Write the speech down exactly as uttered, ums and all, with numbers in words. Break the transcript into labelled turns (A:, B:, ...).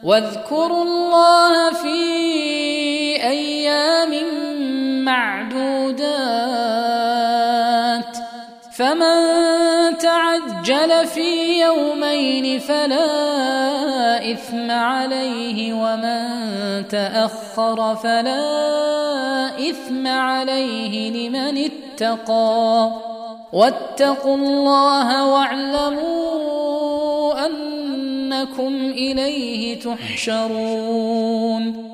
A: واذكروا الله في أيام معدودات فمن تعجل في يومين فلا إثم عليه ومن تأخر فلا إثم عليه لمن اتقى واتقوا الله واعلموا أنكم إليه تحشرون